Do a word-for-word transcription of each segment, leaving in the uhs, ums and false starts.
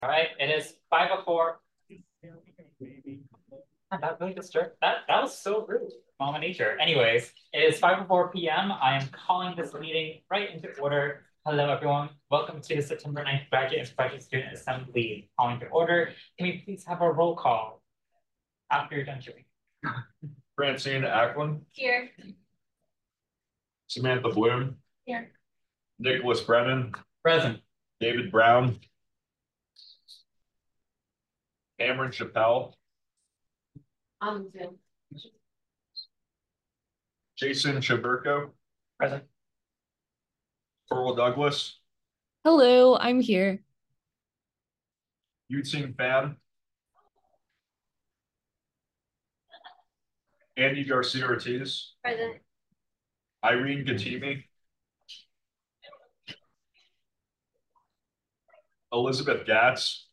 All right, it is five oh four. That really disturbed. That that was so rude, Mama Nature. Anyways, it is five oh four p m I am calling this meeting right into order. Hello, everyone. Welcome to the September ninth Graduate and Professional Student Assembly. Calling to order. Can we please have a roll call after you're done chewing? Francine Ackland. Here. Samantha Bloom. Here. Nicholas Brennan. Present. David Brown. Cameron Chappelle. On Zoom. Jason Chaburko. Present. Coral Douglas. Hello, I'm here. Yutsing Fan. Andy Garcia Ortiz. Present. Irene Gatimi. Elizabeth Gatz.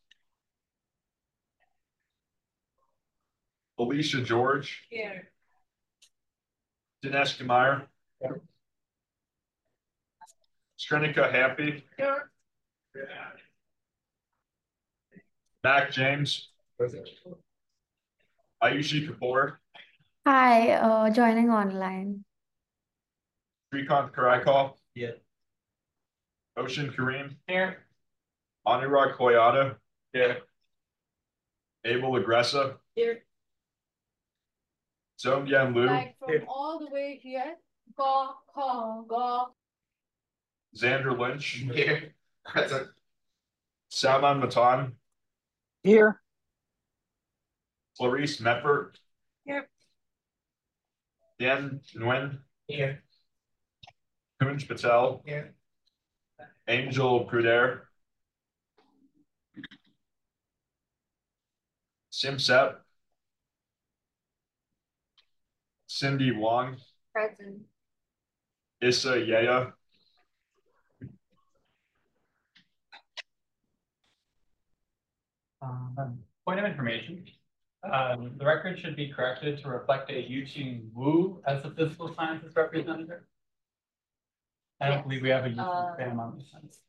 Alicia George. Here. Dinesh Kumar. Here. Strenica Happy. Here. Mac James. Ayushi Kapoor. Hi, uh, joining online. Srikanth Karaikal. Yeah. Ocean Kareem. Here. Anurag Koyata. Here. Abel Agressa. Here. Zhong Yan Lu. Like from Here. all the way here. Go, go, go. Xander Lynch. Here. Present. Salman Matan. Here. Clarice Mepper. Here. Dan Nguyen. Here. Kunj Patel. Here. Angel Pruder. Sim Sep. Cindy Wong. Present. Issa Yea. Um, point of information. Um, the record should be corrected to reflect a Yuqing Wu as the physical sciences representative. I don't Yes. believe we have a Yuqing Uh, Fan on this sense.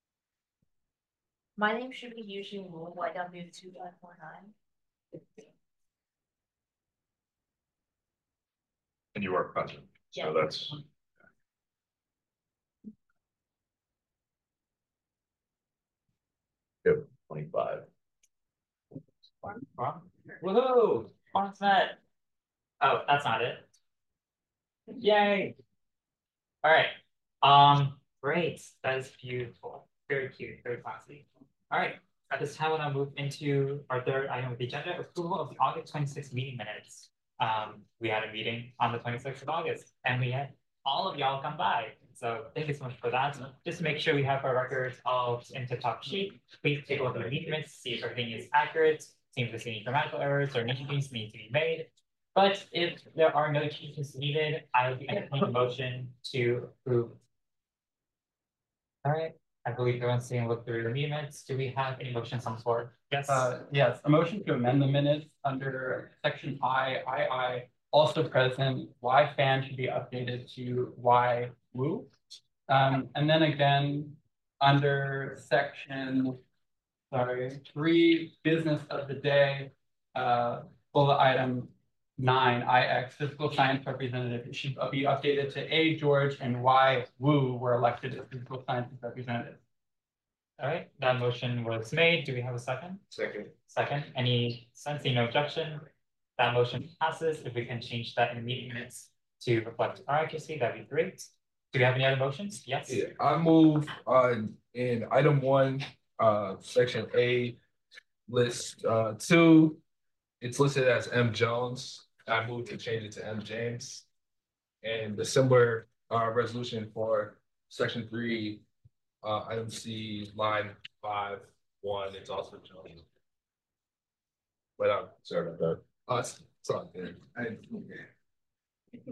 My name should be Yushin Wu. Why don't do two five four nine? And you are present. Yeah. So that's. Yep, twenty-five. Woohoo! Points met. Oh, that's not it. Yay! All right. Um, great. That is beautiful. Very cute. Very classy. All right. At this time, we're gonna move into our third item of the agenda: approval of the August twenty-sixth meeting minutes. Um, we had a meeting on the twenty-sixth of August, and we had all of y'all come by. So thank you so much for that. Just to make sure we have our records all in tip-top shape, please take a look at the meeting minutes, see if everything is accurate, see if there's any grammatical errors or any changes need to be made. But if there are no changes needed, I would entertain a motion to approve. All right, I believe everyone's seeing a look through the meeting minutes. Do we have any motions on the floor? Yes. Uh, yes, a motion to amend the minutes under section I, I, I, also present, Y fan should be updated to Y Wu. Um, and then again, under section, sorry, three, business of the day, uh, bullet item nine, I X, physical science representative, it should be updated to A George and Y Wu were elected as physical sciences representatives. All right, that motion was made. Do we have a second? Second. Second, any sensing no objection, that motion passes. If we can change that in the meeting minutes to reflect our accuracy, that'd be great. Do we have any other motions? Yes. Yeah, I move uh in item one, uh section A, list uh two, it's listed as M Jones. I move to change it to M James. And the similar uh resolution for section three, uh item C, line five, one, it's also Jones. But I'm sorry about that. Uh, it's, it's all good. I didn't, okay.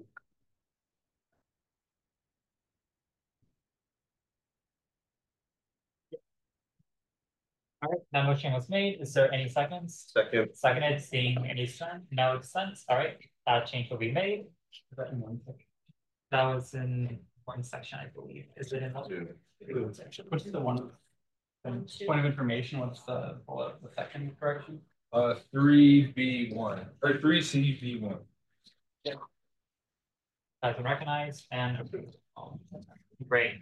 All right, that motion was made. Is there any seconds? Second. Seconded, seeing any dissent? No dissent. All right, that change will be made. Is that in one section? That was in one section, I believe. Is it in one? Two. Two section. Which is the one And point of information, what's the, what, the second correction? Uh, three B one, or three C B one. Has been recognized and approved. Great.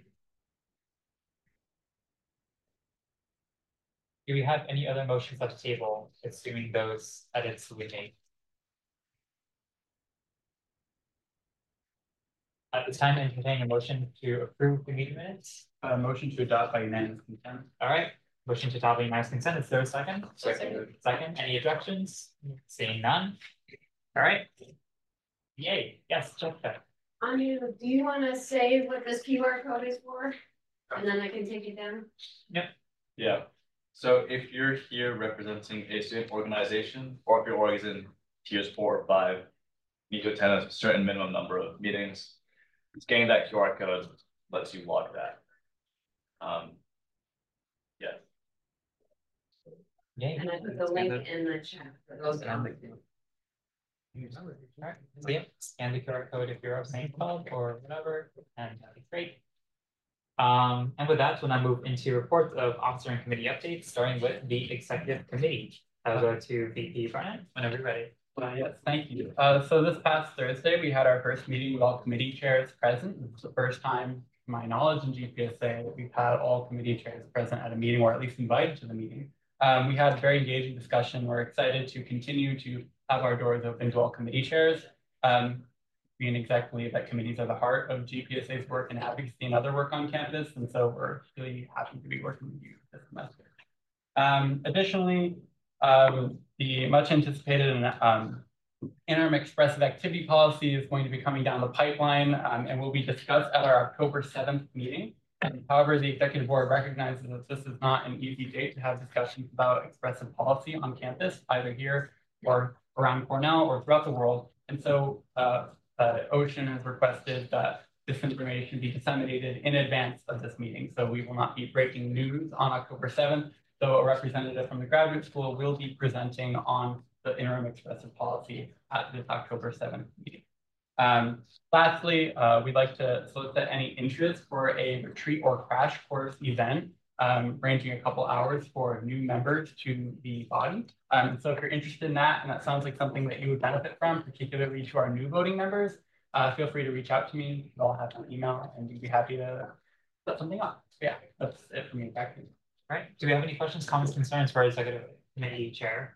Do we have any other motions at the table, assuming those edits we made? At this time, entertaining a motion to approve the meeting minutes. Uh, motion to adopt by unanimous consent. All right, motion to adopt by unanimous consent. Is there a second? Second. Second, any objections? Seeing none. All right. Yay, yes, Jessica. Anu, do you wanna say what this Q R code is for? And then I can take it down. Yeah, so if you're here representing a student organization, or if your org is in tiers four or five, you need to attend a certain minimum number of meetings. Scanning that Q R code lets you log that. Um, yeah. Yay. And I put the link in the chat for those that are. Alright, so yeah, scan the Q R code if you're a main club or whatever, and that'd be great. Um, and with that, we'll now move into reports of officer and committee updates, starting with the executive committee. I'll go to V P Barnett whenever you're ready. Uh, yes, thank you. Uh, so this past Thursday, we had our first meeting with all committee chairs present. It's the first time, to my knowledge, in G P S A that we've had all committee chairs present at a meeting, or at least invited to the meeting. Um, we had a very engaging discussion. We're excited to continue to have our doors open to all committee chairs. Um, being exec believe that committees are the heart of G P S A's work and advocacy and other work on campus. And so we're really happy to be working with you this semester. Um, additionally, um, the much anticipated um, interim expressive activity policy is going to be coming down the pipeline um, and will be discussed at our October seventh meeting. However, the executive board recognizes that this is not an easy date to have discussions about expressive policy on campus, either here or around Cornell or throughout the world. And so uh, uh, Ocean has requested that this information be disseminated in advance of this meeting. So we will not be breaking news on October seventh, though a representative from the graduate school will be presenting on the interim expressive policy at this October seventh meeting. Um, lastly, uh, we'd like to solicit any interest for a retreat or crash course event, um, ranging a couple hours for new members to the body. Um, so if you're interested in that, and that sounds like something that you would benefit from, particularly to our new voting members, uh, feel free to reach out to me. You all have my email, and we'd be happy to set something up. So yeah, that's it for me. Back to you. All right, do we have any questions, comments, concerns for our executive committee chair?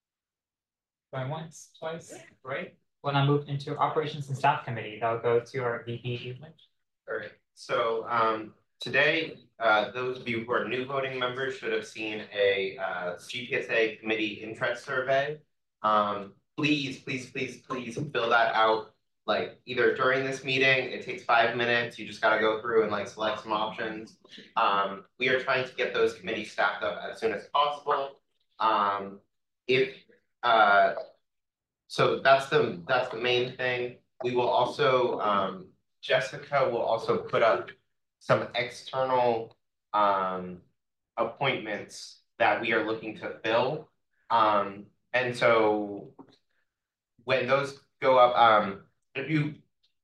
Going once, twice, right? We'll now move into operations and staff committee. That'll go to our V P Evelyn. All right, so um, today, uh, those of you who are new voting members should have seen a uh, G P S A committee interest survey. Um, please, please, please, please fill that out. Like either during this meeting, it takes five minutes. You just got to go through and like select some options. Um, we are trying to get those committees staffed up as soon as possible. Um, if uh, So that's the that's the main thing. We will also, um, Jessica will also put up some external um, appointments that we are looking to fill. Um, and so when those go up, um, if you,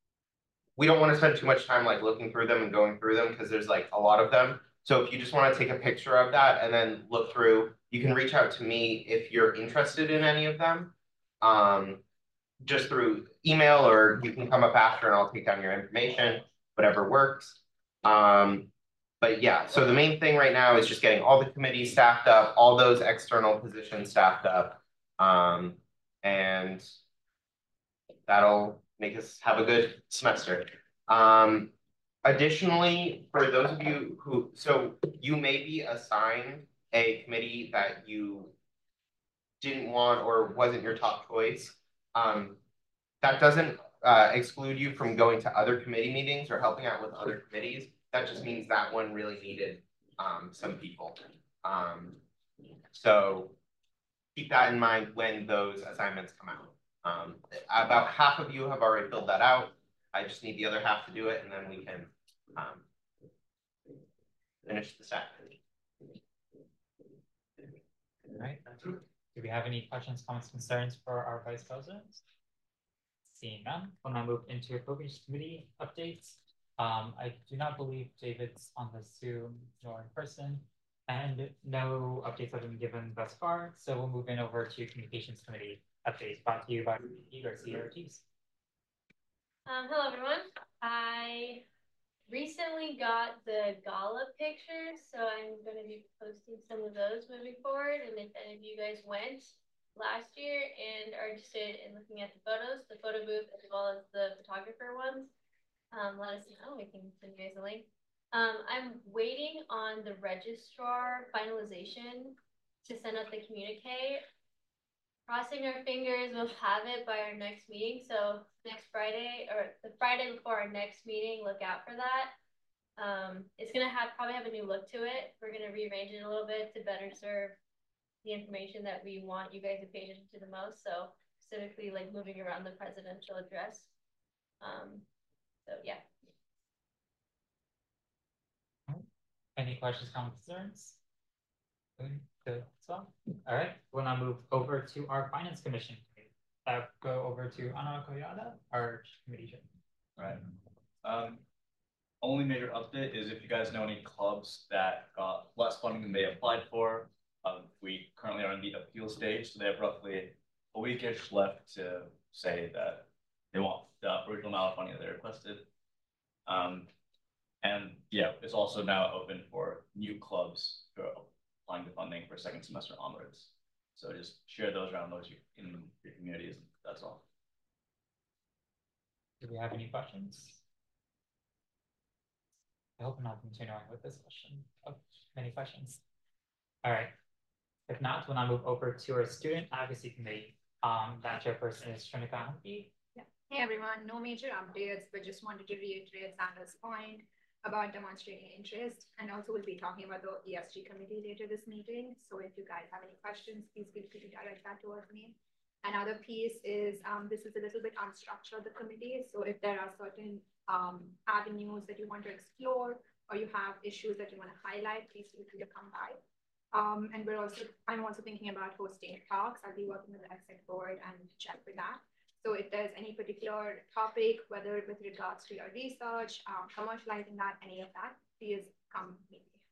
we don't want to spend too much time like looking through them and going through them because there's like a lot of them. So if you just want to take a picture of that and then look through, you can reach out to me if you're interested in any of them. Um, just through email, or you can come up after and I'll take down your information, whatever works. Um, but yeah, so the main thing right now is just getting all the committees staffed up, all those external positions staffed up. Um, and that'll make us have a good semester. Um, additionally, for those of you who, so you may be assigned a committee that you didn't want or wasn't your top choice. Um, that doesn't uh, exclude you from going to other committee meetings or helping out with other committees. That just means that one really needed um, some people. Um, so keep that in mind when those assignments come out. Um, about half of you have already filled that out. I just need the other half to do it, and then we can um, finish the staff. All right. Do we have any questions, comments, concerns for our vice president? Seeing none, we'll now move into appropriations committee updates. Um, I do not believe David's on the Zoom nor in person. And no updates have been given thus far, so we'll move in over to Communications Committee updates brought to you by Igor C R Ts. Um, hello everyone. I recently got the gala pictures, so I'm gonna be posting some of those moving forward. And if any of you guys went last year and are interested in looking at the photos, the photo booth as well as the photographer ones, um, let us know. We can send you guys a link. Um, I'm waiting on the registrar finalization to send out the communique. Crossing our fingers, we'll have it by our next meeting. So next Friday or the Friday before our next meeting, look out for that. Um, it's gonna have probably have a new look to it. We're gonna rearrange it a little bit to better serve the information that we want you guys to pay attention to the most. So specifically like moving around the presidential address. Um, so yeah. Any questions, comments, concerns? Good, good, so, all right, we'll now move over to our Finance Commission. Uh, go over to Ana Koyada, our committee chair. All right. Um, only major update is if you guys know any clubs that got less funding than they applied for. Um, we currently are in the appeal stage, so they have roughly a weekish left to say that they want the original amount of funding that they requested. Um, and yeah, it's also now open for new clubs who are applying the funding for second semester onwards. So just share those around those in your communities. That's all. Do we have any questions? I hope I'm not continuing with this question. Oh, many questions. All right. If not, we'll now move over to our Student Advocacy Committee. Um, that chairperson is Shrenika Hampi. Yeah. Hey everyone, no major updates, but just wanted to reiterate Sanders' point about demonstrating interest, and also we'll be talking about the E S G committee later this meeting. So if you guys have any questions, please feel free to direct that towards me. Another piece is um, this is a little bit unstructured, the committee. So if there are certain um, avenues that you want to explore or you have issues that you want to highlight, please feel free to come by. Um, and we're also, I'm also thinking about hosting talks. I'll be working with the exec board and check for that. So if there's any particular topic, whether with regards to your research, um, commercializing that, any of that, please come meet me.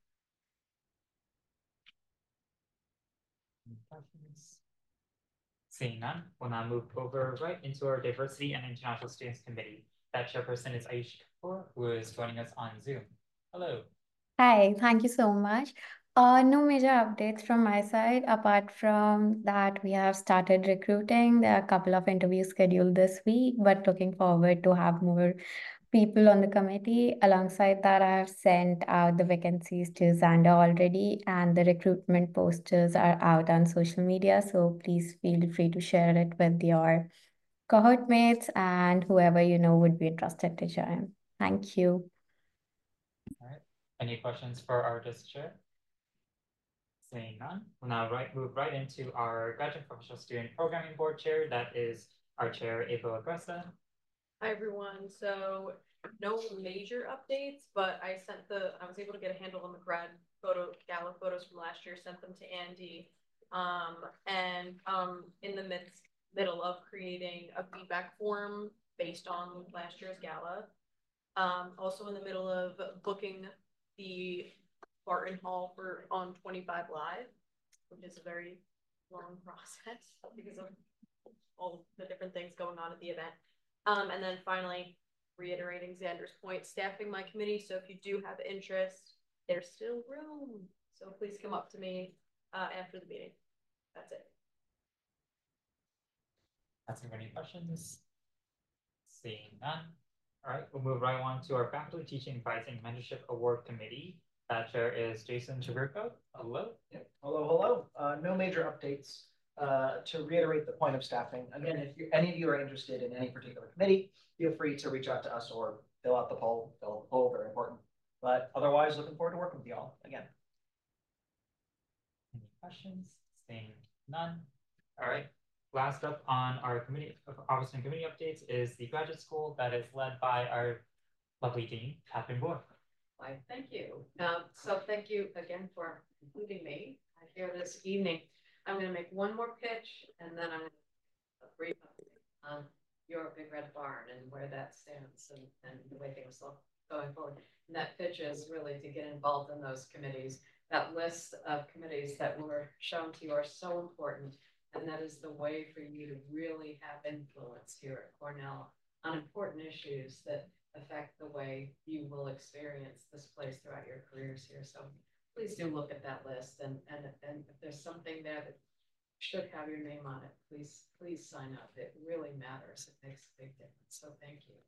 Any questions? Seeing none, we'll now move over right into our Diversity and International Students Committee. That chairperson is Aisha Kapoor, who is joining us on Zoom. Hello. Hi, thank you so much. Uh, no major updates from my side, apart from that we have started recruiting. There are a couple of interviews scheduled this week, but looking forward to have more people on the committee. Alongside that, I have sent out the vacancies to Xander already, and the recruitment posters are out on social media. So please feel free to share it with your cohort mates and whoever you know would be interested to join. Thank you. All right. Any questions for our district chair? Seeing none, we'll now right, move right into our Graduate Professional Student Programming Board Chair. That is our chair, Ava Agresta. Hi, everyone. So no major updates, but I sent the, I was able to get a handle on the grad photo, gala photos from last year, sent them to Andy. Um, and um, in the midst, middle of creating a feedback form based on last year's gala. Um, also in the middle of booking the Barton Hall for on twenty-five Live, which is a very long process because of all the different things going on at the event. Um, and then finally, reiterating Xander's point, staffing my committee. So if you do have interest, there's still room. So please come up to me uh, after the meeting. That's it. Asking any questions? Seeing none. All right, we'll move right on to our Faculty Teaching Advice and Mentorship Award Committee. That chair is Jason Chigurko. Hello. Yep. Hello, hello. Uh, no major updates. Uh, to reiterate the point of staffing, again, if you, any of you are interested in any particular committee, feel free to reach out to us or fill out the poll. Fill out the poll, very important. But otherwise, looking forward to working with you all again. Any questions? Seeing none. All right. Last up on our committee, office and committee updates is the graduate school that is led by our lovely dean, Catherine Bohr. Why, thank you. Um, so thank you again for including me here this evening. I'm going to make one more pitch, and then I'm going to brief on your Big Red Barn and where that stands and, and the way things look going forward. And that pitch is really to get involved in those committees. that list of committees that were shown to you are so important. And that is the way for you to really have influence here at Cornell on important issues that affect the way you will experience this place throughout your careers here. So please do look at that list, and, and, and if there's something there that should have your name on it, please, please sign up. It really matters. It makes a big difference. So thank you.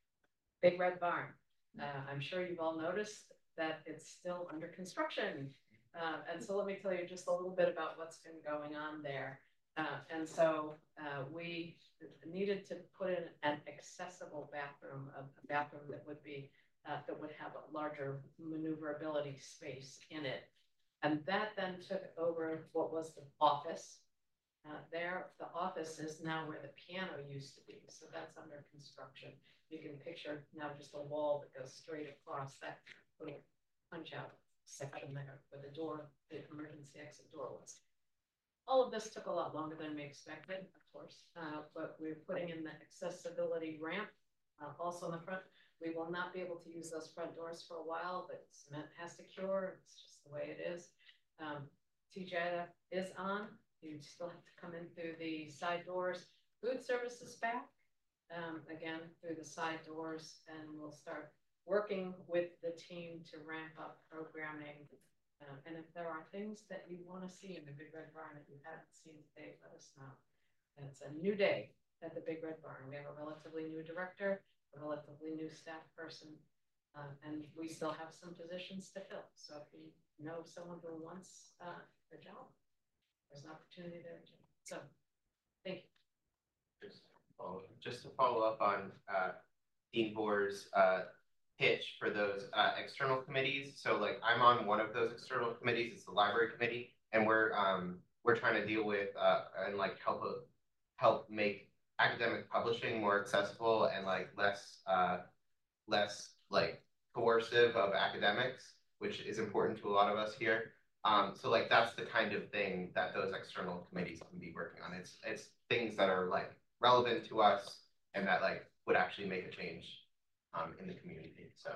Big Red Barn. Uh, I'm sure you've all noticed that it's still under construction. Uh, and so let me tell you just a little bit about what's been going on there. Uh, and so uh, we needed to put in an accessible bathroom, a, a bathroom that would be uh, that would have a larger maneuverability space in it. And that then took over what was the office. Uh, there, the office is now where the piano used to be. So that's under construction. You can picture now just a wall that goes straight across that little punch out section there where the door, the emergency exit door was. All of this took a lot longer than we expected, of course, uh, but we're putting in the accessibility ramp uh, also in the front. We will not be able to use those front doors for a while, but cement has to cure. It's just the way it is. Um, T J F is on. You still have to come in through the side doors. Food service is back, um, again, through the side doors, and we'll start working with the team to ramp up programming. Um, and if there are things that you want to see in the Big Red Barn that you haven't seen today, let us know. And it's a new day at the Big Red Barn. We have a relatively new director, a relatively new staff person, uh, and we still have some positions to fill. So if you know someone who wants uh, a job, there's an opportunity there too. So thank you. Just, follow, just to follow up on uh, Dean Boer's uh, pitch for those uh, external committees. So like I'm on one of those external committees. It's the library committee, and we're um, we're trying to deal with uh, and like help a, help make academic publishing more accessible and like less uh, less like coercive of academics, which is important to a lot of us here. Um, so like that's the kind of thing that those external committees can be working on. It's it's things that are like relevant to us and that like would actually make a change um, in the community. So.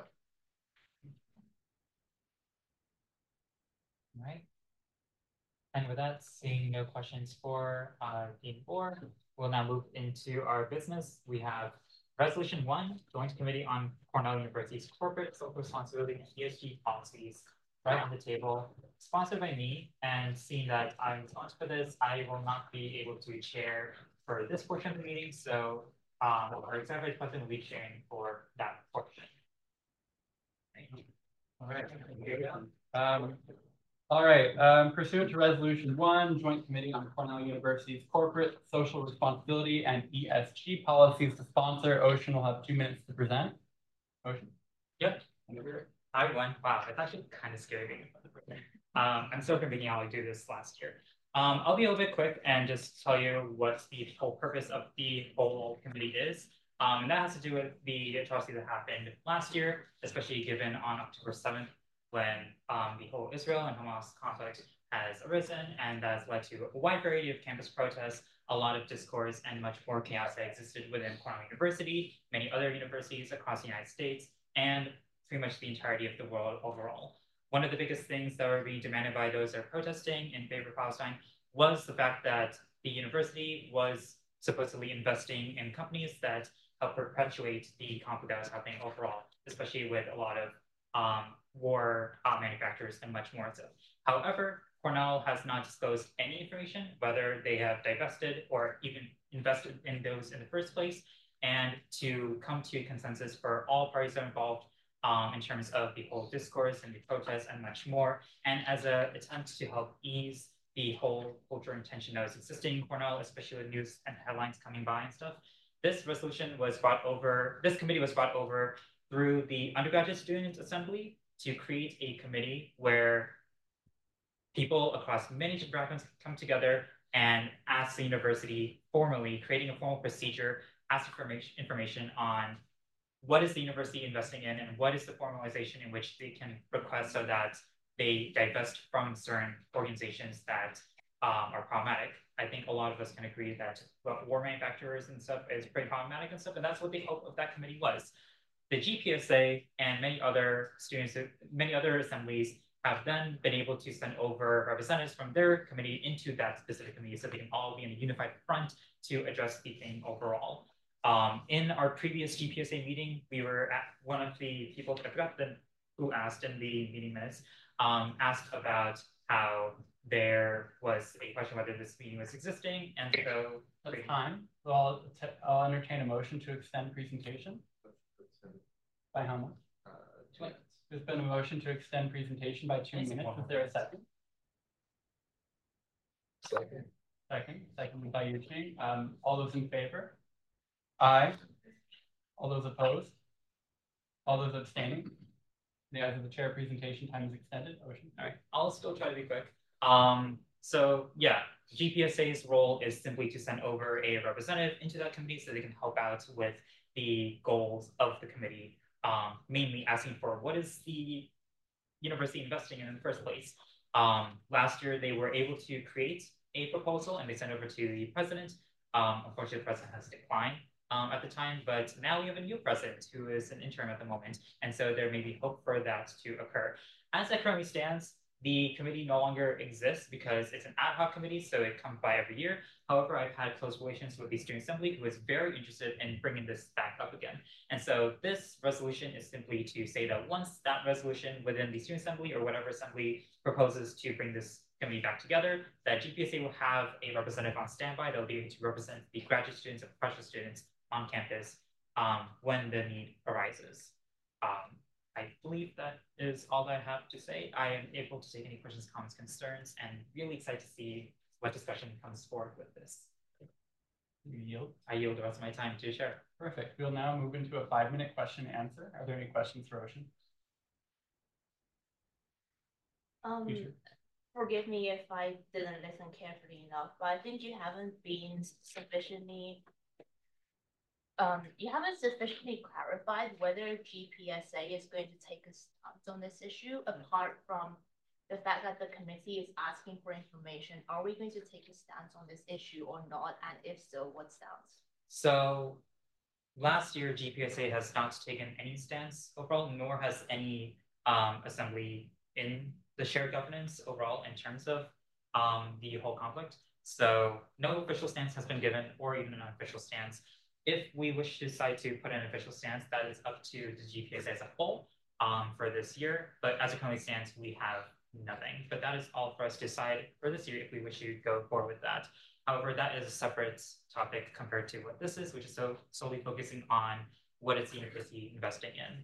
All right. And with that, seeing no questions for uh, Dean Boer, we'll now move into our business. We have Resolution One, Joint Committee on Cornell University's Corporate Social Responsibility and E S G Policies, right on the table, sponsored by me. And seeing that I'm sponsored for this, I will not be able to chair for this portion of the meeting. So um, our executive president will be chairing for that portion. Thank you. All right. Um, all right. Um, pursuant to Resolution One, Joint Committee on Cornell University's Corporate Social Responsibility and E S G Policies to sponsor, Ocean will have two minutes to present. Ocean. Yep. Hi everyone. Wow, it's actually kind of scary being in front of the person. Um, I'm so convenient how I do this last year. Um, I'll be a little bit quick and just tell you what the whole purpose of the whole committee is. Um, and that has to do with the atrocity that happened last year, especially given on October seventh, when um, the whole Israel and Hamas conflict has arisen, and that's led to a wide variety of campus protests, a lot of discourse, and much more chaos that existed within Cornell University, many other universities across the United States, and pretty much the entirety of the world overall. One of the biggest things that were being demanded by those that are protesting in favor of Palestine was the fact that the university was supposedly investing in companies that help perpetuate the conflict that was happening overall, especially with a lot of um, war uh, manufacturers and much more so. However, Cornell has not disclosed any information, whether they have divested or even invested in those in the first place, and to come to a consensus for all parties that are involved um, in terms of the whole discourse and the protests and much more, and as an attempt to help ease the whole culture and tension that was existing in Cornell, especially with news and headlines coming by and stuff. This resolution was brought over, this committee was brought over through the Undergraduate Student Assembly to create a committee where people across many different backgrounds come together and ask the university formally, creating a formal procedure, ask information, information on what is the university investing in and what is the formalization in which they can request so that they divest from certain organizations that um, are problematic. I think a lot of us can agree that war manufacturers and stuff is pretty problematic and stuff, and that's what the hope of that committee was. The G P S A and many other students, many other assemblies have then been able to send over representatives from their committee into that specific committee so they can all be in a unified front to address the thing overall. Um, in our previous G P S A meeting, we were at one of the people, I forgot the, who asked in the meeting minutes, um, asked about how there was a question whether this meeting was existing, and so That's time. So I'll, I'll entertain a motion to extend presentation. By how much? Uh, two minutes. There's been a motion to extend presentation by two minutes. Is there a second? Second. Second, second by Eugene. Um, all those in favor? Aye. All those opposed? All those abstaining? The ayes of the chair, presentation time is extended. Ocean. All right, I'll still try to be quick. Um, so yeah, G P S A's role is simply to send over a representative into that committee so they can help out with the goals of the committee, um, mainly asking for what is the university investing in in the first place. Um, last year, they were able to create a proposal and they sent over to the president. Um, unfortunately, the president has declined um, at the time, but now we have a new president who is an interim at the moment. And so there may be hope for that to occur. As it currently stands, the committee no longer exists because it's an ad hoc committee, so it comes by every year. However, I've had close relations with the student assembly who is very interested in bringing this back up again. And so this resolution is simply to say that once that resolution within the student assembly or whatever assembly proposes to bring this committee back together, that G P S A will have a representative on standby that will be able to represent the graduate students and professional students on campus um, when the need arises. Um, I believe that is all that I have to say. I am able to take any questions, comments, concerns, and really excited to see what discussion comes forward with this. You yield? I yield the rest of my time to share. Perfect. We'll now move into a five-minute question and answer. Are there any questions for Ocean? Um, forgive me if I didn't listen carefully enough, but I think you haven't been sufficiently Um, you haven't sufficiently clarified whether G P S A is going to take a stance on this issue, apart from the fact that the committee is asking for information. Are we going to take a stance on this issue or not? And if so, what stance? So last year, G P S A has not taken any stance overall, nor has any um, assembly in the shared governance overall in terms of um, the whole conflict. So no official stance has been given or even an unofficial stance. If we wish to decide to put an official stance, that is up to the G P S A as a whole um, for this year. But as it currently stands, we have nothing. But that is all for us to decide for this year if we wish to go forward with that. However, that is a separate topic compared to what this is, which is so solely focusing on what is the university investing in.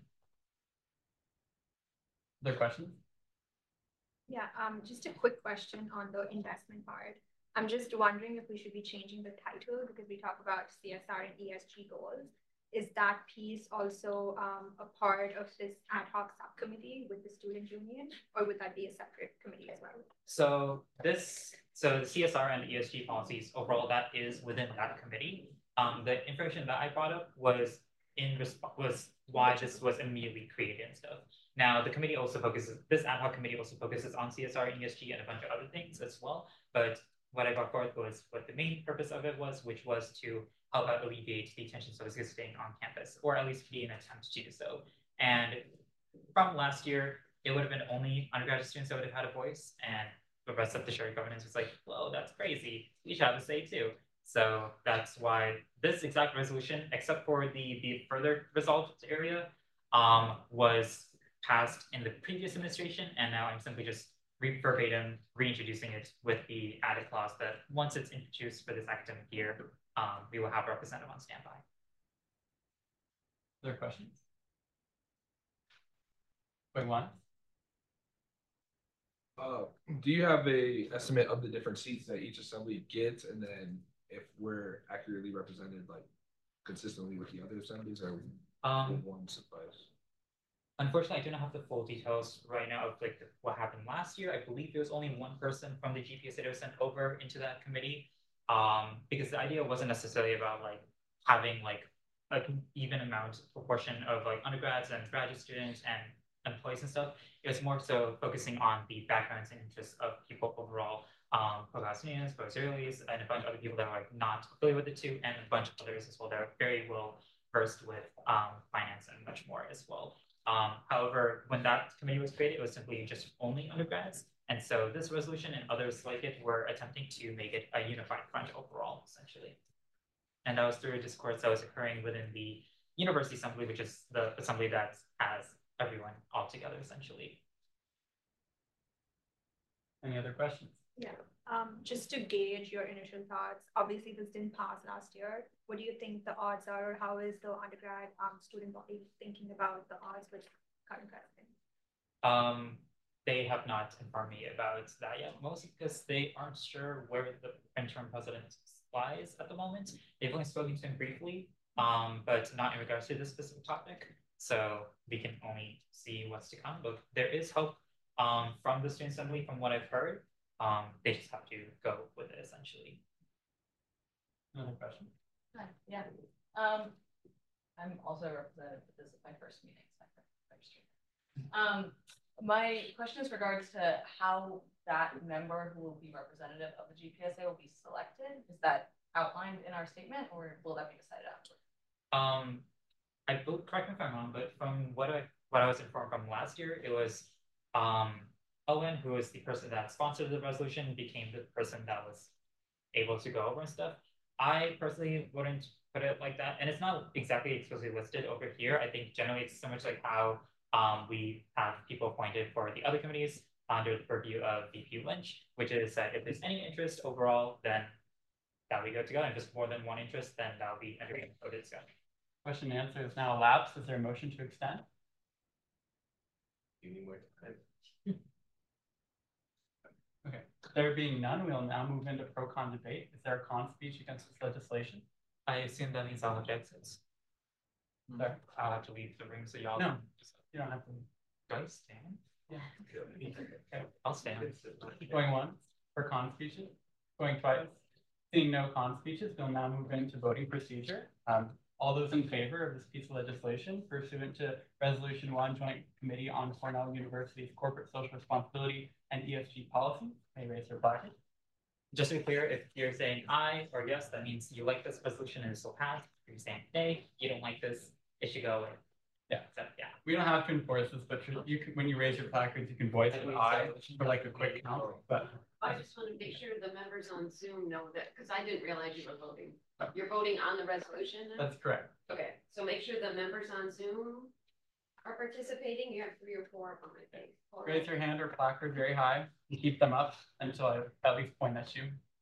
Other questions? Yeah, um, just a quick question on the investment part. I'm just wondering if we should be changing the title because we talk about C S R and E S G goals. Is that piece also um, a part of this ad hoc subcommittee with the student union, or would that be a separate committee as well? So this, so the C S R and the E S G policies overall, that is within that committee. Um, the information that I brought up was in response was why this was immediately created and stuff. Now the committee also focuses, this ad hoc committee also focuses on C S R and E S G and a bunch of other things as well, but what I brought forth was what the main purpose of it was, which was to help out alleviate the tensions that was existing on campus, or at least be an attempt to do so. And from last year, it would have been only undergraduate students that would have had a voice, and the rest of the shared governance was like, whoa, that's crazy. We should have a say too. So that's why this exact resolution, except for the, the further resolved area, um, was passed in the previous administration, and now I'm simply just re verbatim reintroducing it with the added clause that once it's introduced for this academic year, um, we will have a representative on standby. Other questions? Going one. Uh, do you have a estimate of the different seats that each assembly gets, and then if we're accurately represented, like consistently with the other assemblies, or um, one suffice? Unfortunately, I do not have the full details right now of like what happened last year. I believe there was only one person from the G P S A that was sent over into that committee, um, because the idea wasn't necessarily about like having like an even amount proportion of like undergrads and graduate students and employees and stuff. It was more so focusing on the backgrounds and interests of people overall, um, Palestinians, Israelis, and a bunch of other people that are like not affiliated with the two, and a bunch of others as well that are very well versed with um, finance and much more as well. Um, however, when that committee was created, it was simply just only undergrads. And so this resolution and others like it were attempting to make it a unified front overall, essentially. And that was through a discourse that was occurring within the University Assembly, which is the assembly that has everyone all together, essentially. Any other questions? Yeah, um, just to gauge your initial thoughts, obviously this didn't pass last year. What do you think the odds are, or how is the undergrad um, student body thinking about the odds with current president? Um, they have not informed me about that yet, mostly because they aren't sure where the interim president lies at the moment. They've only spoken to him briefly, um, but not in regards to this specific topic. So we can only see what's to come. But there is hope um, from the student assembly, from what I've heard. Um, they just have to go with it, essentially. Another question? Hi, yeah. Um, I'm also a representative, but this is my first meeting, so I'm registered. Um, my question is regards to how that member who will be representative of the G P S A will be selected. Is that outlined in our statement, or will that be decided after? Um, I believe, correct me if I'm wrong, but from what I what I was informed from last year, it was um, Owen, who was the person that sponsored the resolution, became the person that was able to go over and stuff. I personally wouldn't put it like that, and it's not exactly explicitly listed over here. I think generally it's so much like how um, we have people appointed for the other committees under the purview of V P Lynch, which is that if there's any interest overall, then that we go to go. And if there's more than one interest, then that'll be entered for discussion. Question and answer is now elapsed. Is there a motion to extend? You need more time. Okay, there being none, we'll now move into pro-con debate. Is there a con speech against this legislation? I assume that means I'll object it. Sorry? I'll have to leave the room, so y'all. No, you don't have to. Do I stand? Yeah. Okay, I'll stand. Going once for con speeches, going twice. Seeing no con speeches, we'll now move into voting procedure. Um, all those in favor of this piece of legislation pursuant to Resolution One, Joint Committee on Cornell University's Corporate Social Responsibility and E S G Policy, may raise their placard. Just to be clear, if you're saying aye or yes, that means you like this resolution and it will pass. If you're saying nay, you don't like this, it should go away. Yeah, so, yeah. We don't have to enforce this, but you, you can, when you raise your placards, you can voice an aye for like a quick count. But I just want to make sure the members on Zoom know that, because I didn't realize you were voting. You're voting on the resolution now? That's correct. Okay, so make sure the members on Zoom are participating. You have three or four on my face. Raise your hand or placard very high and keep them up until I at least point at you.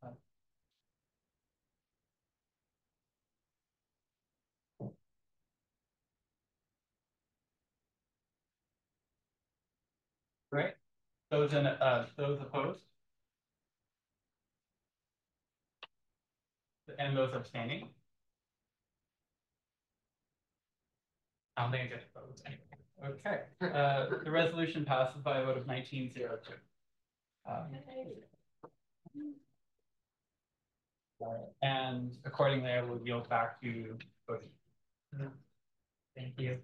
Great. Those in uh those opposed? And those abstaining? I don't think I get votes anyway. Okay, uh, the resolution passes by a vote of nineteen zero two. Um, and accordingly, I will yield back to voting. Thank you.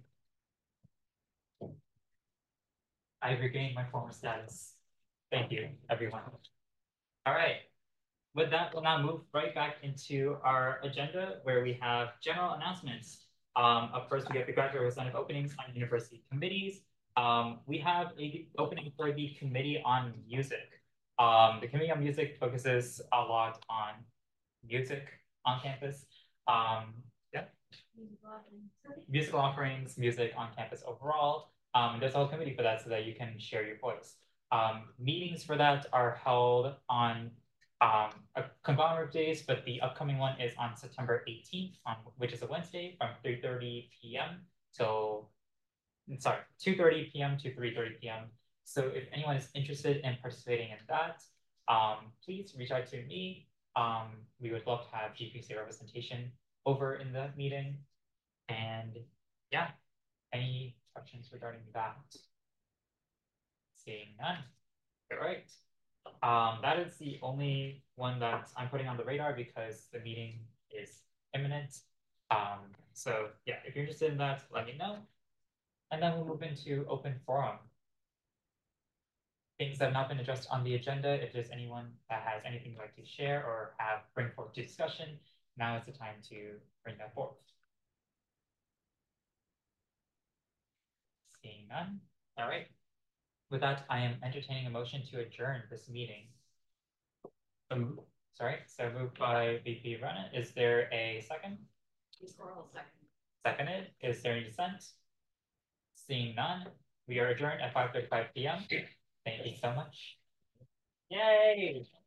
I've regained my former status. Thank you, everyone. All right. With that, we'll now move right back into our agenda where we have general announcements. Um, up first, we have the graduate representative openings on university committees. Um, we have a opening for the Committee on Music. Um, the Committee on Music focuses a lot on music on campus. Um, yeah. Musical offerings, music on campus overall. Um, there's a whole committee for that so that you can share your voice. Um, meetings for that are held on um, a conglomerate of days, but the upcoming one is on September eighteenth, on, which is a Wednesday from three thirty p m till, sorry, two thirty p m to three thirty p m So if anyone is interested in participating in that, um, please reach out to me. Um, we would love to have G P C representation over in the meeting. And yeah, any questions regarding that? Seeing none. All right. Um, that is the only one that I'm putting on the radar because the meeting is imminent. Um, so yeah, if you're interested in that, let me know. And then we'll move into open forum. Things that have not been addressed on the agenda. If there's anyone that has anything they'd like to share or have bring forth to discussion, now is the time to bring that forth. Seeing none, all right. With that, I am entertaining a motion to adjourn this meeting. Um, sorry, so moved by V P Rana. Is there a second? Second. Seconded. Is there any dissent? Seeing none, we are adjourned at five thirty-five P M Thank you so much. Yay!